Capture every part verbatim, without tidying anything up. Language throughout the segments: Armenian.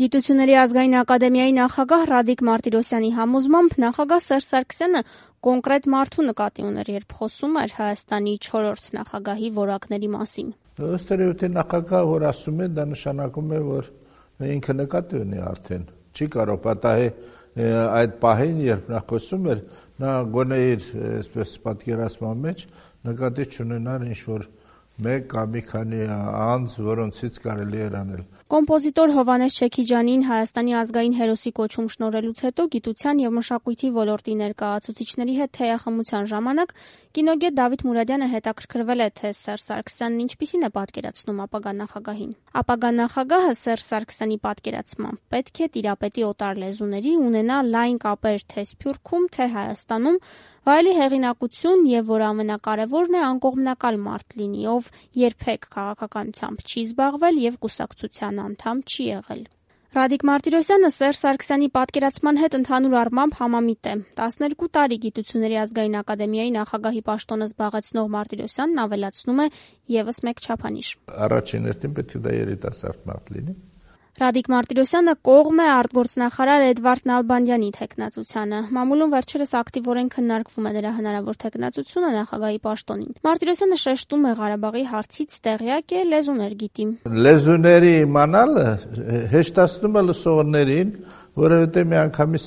Գիտությունների ազգային ակադեմիայի նախագահ Ռադիկ Մարտիրոսյանի համոզմամբ նախագահ Սերժ Սարգսյանը կոնկրետ մարդու նկատի ուներ, երբ խոսում էր Հայաստանի չորրորդ նախագահի որակների մասին։ Ըստ էության նախագահը որ ասում է, դա նշանակում է, որ ինքը նկատի ունի արդեն։ Չի կարող պատահի այդ պահին, երբ նա խոսում էր, նա գոնե իր այսպես պատկերացման մեջ նկատի չունենար ինչ-որ մեկ կամ մի քանի անձ, որոնցից կարելի էր անել։ Կոմպոզիտոր Հովհաննես Չեքիջյանին Հայաստանի ազգային հերոսի կոչում շնորհելուց հետո գիտության և մշակույթի ոլորտի ներկայացուցիչների հետ թեյախմության ժամանակ կինոգետ Դավիթ Մուրադյանը հետաքրքրվել է, թե Սերժ Սարգսյանն ինչպիսին է պատկերացնում ապագա նախագահին։ Ապագա նախագահը Սերժ Սարգսյանի պատկերացմամբ պետք է տիրապետի օտար լեզուների, ունենա լայն կապեր թե Սփյուռքում, թե Հայաստանում, վայելի հեղինակություն և, որ ամենակարևորն է, անկողմնակալ մարդ լինի, ով երբեք քաղաքականությամբ չի զբաղվել և կուսակցության անդամ չի եղել։ Ռադիկ Մարտիրոսյանը Սերժ Սարգսյանի պատկերացման հետ ընդհանուր առմամբ համամիտ է։ տասներկու տարի Գիտությունների ազգային ակադեմիայի նախագահի պաշտոնը զբաղեցնող Մարտիրոսյանն ավելացնում է ևս մեկ չափանիշ։ Առաջին հերթին պետք է դա երիտասարդ մարդ լինի։ Ռադիկ Մարտիրոսյանը կողմ է արտգործնախարար Էդվարդ Նալբանդյանի թեկնածությանը։ Մամուլում վերջերս ակտիվորեն քննարկվում է նրա հնարավոր թեկնածությունը նախագահի պաշտոնին։ Մարտիրոսյանը շեշտում է Ղարաբաղի հարցից տեղյակ է, լեզուներ գիտի։ Լեզուների իմանալը հեշտացնում է լսողներին, որովհետև միանգամից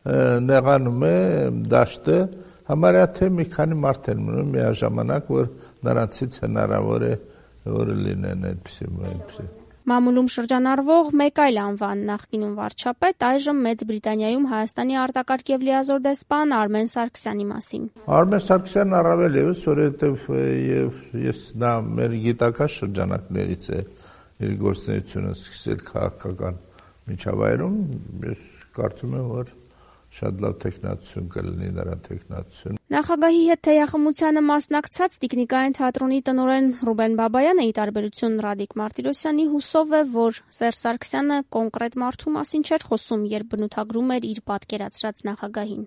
նեղանում է դաշտը, համարյա թե մի քանի մարդ են մնում միաժամանակ, որ նրանցից հնարավոր է, որ լինեն այդպիսի այդպիսի։ Մամուլում շրջանառվող մեկ այլ անվան նախկինում վարչապետ, այժմ Մեծ Բրիտանիայում Հայաստանի արտակարգ և լիազոր դեսպան Արմեն Սարգսյանի մասին։ Արմեն Սարգսյանն առավել ևս, որովհետև եւ ես նա մեր գիտական շրջանակներից է իր գործունեությունը սկսել քաղաքական միջավայրում, ես կարծում եմ, որ շատ լավ տեխնացություն կլինի նրա տեխնացություն։ Նախագահի հետ թեյախմությանը մասնակցած Տիկնիկային թատրոնի տնօրեն Ռուբեն Բաբայանը, ի տարբերություն Ռադիկ Մարտիրոսյանի, հուսով է, որ Սերժ Սարգսյանը կոնկրետ մարդու մասին չէր խոսում, երբ բնութագրում էր իր պատկերացրած նախագահին։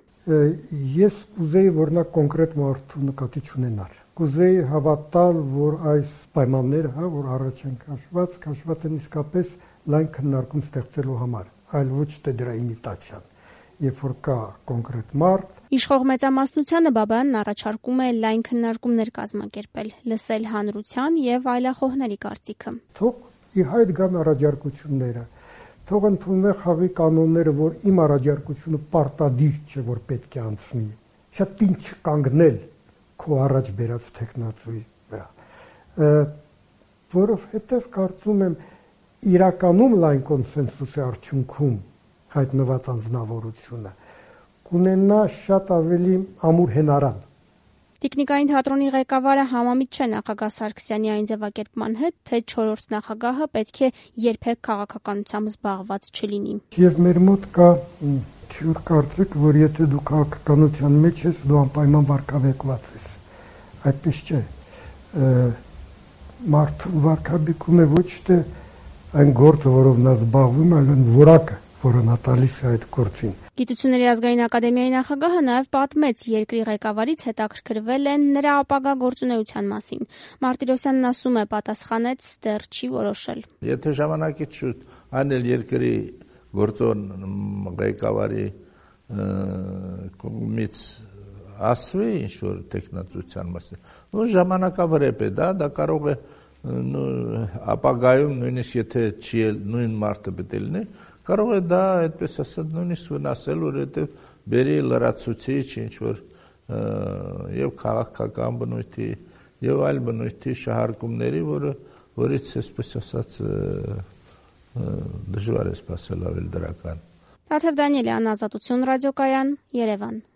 Ես կուզեի, որ նա կոնկրետ մարդու նկատի չունենար։ Կուզեի հավատալ, որ այս պայմանները, հա, որ առաջ են քաշված, քաշված են իսկապես լայն քննարկում ստեղծելու համար, այլ ոչ թե դրա իմիտացիան։ Երբ որ կա կոնկրետ մարդ։ Իշխող մեծամասնությանը Բաբայանն առաջարկում է լայն քննարկումներ կազմակերպել, լսել հանրության և այլախոհների կարծիքը։ Թող ի հայտ գան առաջարկությունները, թող ընդունվեն խաղի կանոնները, որ իմ առաջարկությունը պարտադիր չէ, որ պետք է անցնի։ Շատ ինչ կանգնել քո առաջ բերած տեխնացուի վրա։ Որովհետև կարծում եմ իրականում լայն կոնսենսուսի արդյունքում հայտնված անձնավորությունը կունենա շատ ավելի ամուր հենարան։ Տիկնիկային թատրոնի ղեկավարը համամիտ չէ նախագահ Սարգսյանի այն ձևակերպման հետ, թե չորրորդ նախագահը պետք է երբեք քաղաքականությամբ զբաղված չլինի։ Եվ մեր մոտ կա թյուր կարծիք, որ եթե դու քաղաքականության մեջ ես, դու անպայման վարկաբեկված ես։ Այդպես չէ։ Մարդուն վարկաբեկում է ոչ թե այն գործը, որով նա զբաղվում է, այլ այն որակը, որը նա տալիս է այդ գործին։ Գիտությունների ազգային ակադեմիայի նախագահը նաև պատմեց երկրի ղեկավարից հետաքրքրվել են նրա ապագա գործունեության մասին։ Մարտիրոսյանն ասում է, պատասխանեց, դեռ չի որոշել։ Եթե ժամանակից շուտ այն էլ երկրի գործոն ղեկավարի կողմից ասվի ինչ-որ տեխնացության մասին, ու ժամանակավրեպ է դա, դա կարող է ապագայում նույնիսկ եթե չի նույն մարդը պետք է լինի, կարող է դա այդպես ասած նույնիսկ վնասել, որովհետև բերի լրացուցիչ ինչ-որ եւ քաղաքական բնույթի եւ այլ բնույթի շահարկումների, որը որից այսպես ասած դժվար է սպասել ավելի դրական։ Տաթև Դանիելյան, Ազատություն ռադիոկայան, Երևան։